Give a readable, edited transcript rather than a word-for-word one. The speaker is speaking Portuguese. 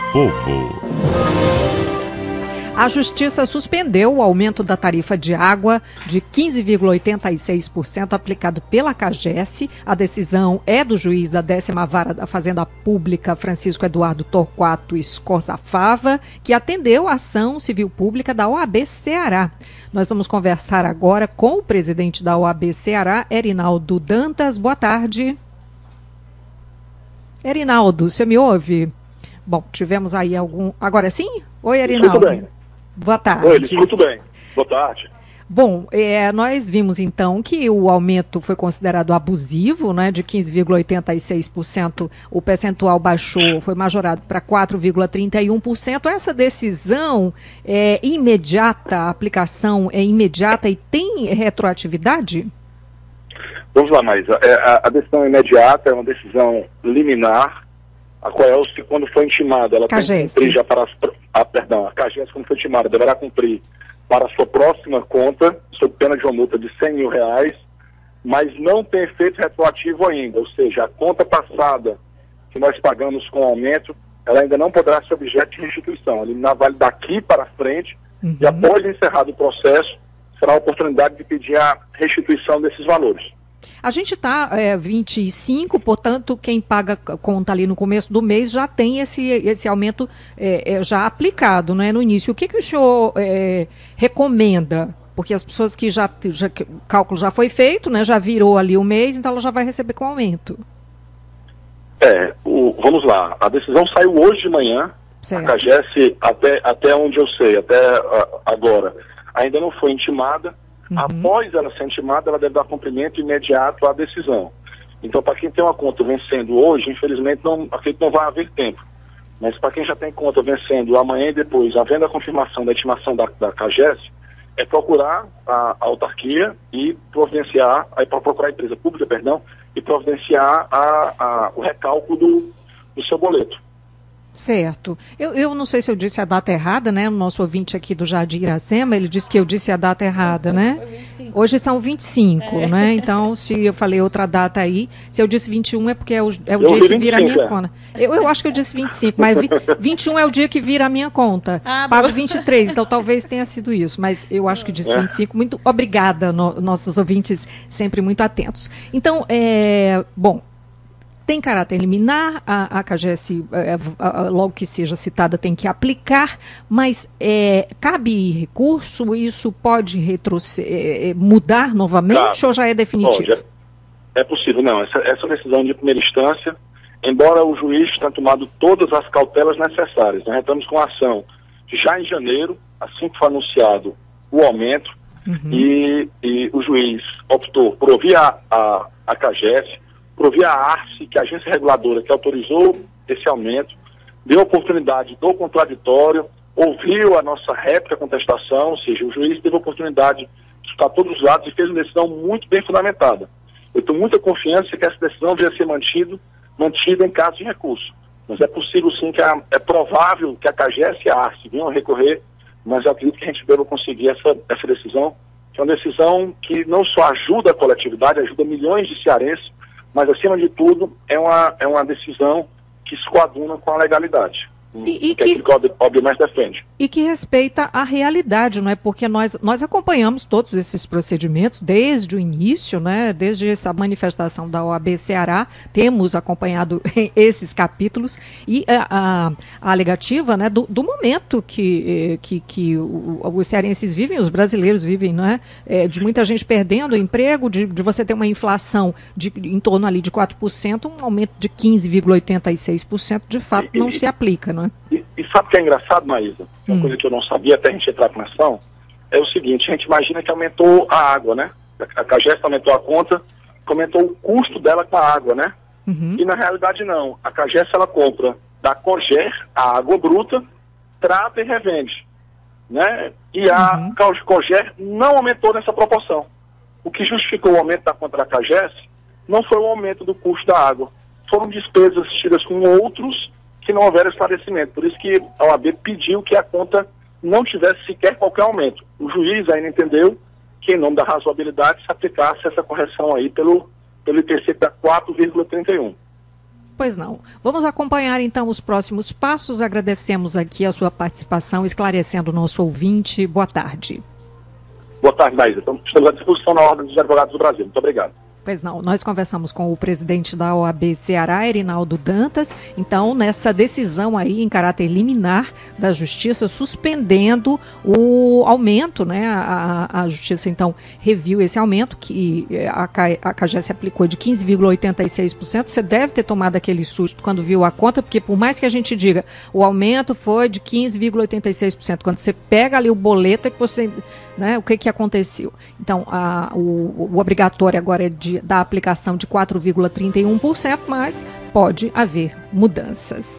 Povo. A Justiça suspendeu o aumento da tarifa de água de 15,86% aplicado pela CAGES. A decisão é do juiz da 10ª Vara da Fazenda Pública, Francisco Eduardo Torquato Scorsafava, que atendeu a ação civil pública da OAB Ceará. Nós vamos conversar agora com o presidente da OAB Ceará, Erinaldo Dantas. Boa tarde. Erinaldo, você me ouve? Bom, tivemos aí algum... Agora sim? Oi, Erinaldo. Tudo bem. Boa tarde. Oi, escuto bem. Boa tarde. Bom, nós vimos então que o aumento foi considerado abusivo, né, de 15,86%, o percentual baixou, foi majorado para 4,31%. Essa decisão é imediata, a aplicação é imediata e tem retroatividade? Vamos lá, mas a decisão imediata é uma decisão liminar, a qual, quando foi intimada, ela tem que cumprir já para a CAGES, quando foi intimada, deverá cumprir para a sua próxima conta, sob pena de uma multa de R$100 mil, mas não tem efeito retroativo ainda, ou seja, a conta passada que nós pagamos com aumento, ela ainda não poderá ser objeto de restituição. A liminar vale daqui para frente, e após encerrado o processo, será a oportunidade de pedir a restituição desses valores. A gente está 25, portanto, quem paga conta ali no começo do mês já tem esse aumento já aplicado, né, no início. O que o senhor recomenda? Porque as pessoas que o cálculo já foi feito, né, já virou ali o mês, então ela já vai receber com aumento. Vamos lá, a decisão saiu hoje de manhã, certo. A CAGES, até onde eu sei, até agora, ainda não foi intimada. Após ela ser intimada, ela deve dar cumprimento imediato à decisão. Então, para quem tem uma conta vencendo hoje, infelizmente, acredito que não vai haver tempo. Mas para quem já tem conta vencendo amanhã e depois, havendo a confirmação da intimação da CAGES, é procurar a autarquia e providenciar, procurar a empresa pública, e providenciar o recálculo do seu boleto. Certo. Eu não sei se eu disse a data errada, né? O nosso ouvinte aqui do Jardim Iracema, ele disse que eu disse a data errada, né? Hoje são 25, né? Então, se eu falei outra data aí, se eu disse 21 é porque é o dia que vira a minha conta. Eu acho que eu disse 25, mas 21 é o dia que vira a minha conta. Pago 23, então talvez tenha sido isso, mas eu acho que disse 25. Muito obrigada, nossos ouvintes sempre muito atentos. Então, bom, tem caráter liminar, a CAGES, logo que seja citada, tem que aplicar, mas cabe recurso? Isso pode mudar novamente ou já é definitivo? É possível, não. Essa decisão de primeira instância, embora o juiz tenha tomado todas as cautelas necessárias, nós entramos com a ação já em janeiro, assim que foi anunciado o aumento, e o juiz optou por ouvir a CAGES, por ouvir a ARCE, que é a agência reguladora que autorizou esse aumento, deu oportunidade do contraditório, ouviu a nossa réplica contestação, ou seja, o juiz teve a oportunidade de escutar todos os lados e fez uma decisão muito bem fundamentada. Eu tenho muita confiança que essa decisão devia ser mantida em caso de recurso. Mas é possível sim, é provável que a CAGES e a ARCE venham a recorrer, mas eu acredito que a gente deva conseguir essa decisão, que é uma decisão que não só ajuda a coletividade, ajuda milhões de cearenses, mas, acima de tudo, é uma decisão que se coaduna com a legalidade. Que o obviamente defende. E que respeita a realidade, não é? Porque nós acompanhamos todos esses procedimentos desde o início, né? Desde essa manifestação da OAB Ceará, temos acompanhado esses capítulos e a alegativa, né, do momento que os cearenses vivem, os brasileiros vivem, não é? De muita gente perdendo o emprego, de você ter uma inflação em torno ali de 4%, um aumento de 15,86%, de fato, não se aplica, não é? E sabe o que é engraçado, Maísa? Uma coisa que eu não sabia até a gente entrar com a ação, é o seguinte: a gente imagina que aumentou a água, né? A CAGES aumentou a conta, aumentou o custo dela com a água, né? E na realidade não. A CAGES, ela compra da Coger a água bruta, trata e revende, né? E a Coger não aumentou nessa proporção. O que justificou o aumento da conta da CAGES não foi o aumento do custo da água. Foram despesas tidas com outros que não houver esclarecimento. Por isso que a OAB pediu que a conta não tivesse sequer qualquer aumento. O juiz ainda entendeu que, em nome da razoabilidade, se aplicasse essa correção aí pelo IPC para 4,31. Pois não. Vamos acompanhar então os próximos passos. Agradecemos aqui a sua participação, esclarecendo o nosso ouvinte. Boa tarde. Boa tarde, Maísa. Estamos à disposição na Ordem dos Advogados do Brasil. Muito obrigado. Pois não, nós conversamos com o presidente da OAB Ceará, Erinaldo Dantas, então nessa decisão aí em caráter liminar da Justiça, suspendendo o aumento, né, a Justiça então reviu esse aumento, que a CAGES aplicou de 15,86%, você deve ter tomado aquele susto quando viu a conta, porque por mais que a gente diga, o aumento foi de 15,86%, quando você pega ali o boleto é que você, né, o que aconteceu? Então, o obrigatório agora é da aplicação de 4,31%, mas pode haver mudanças.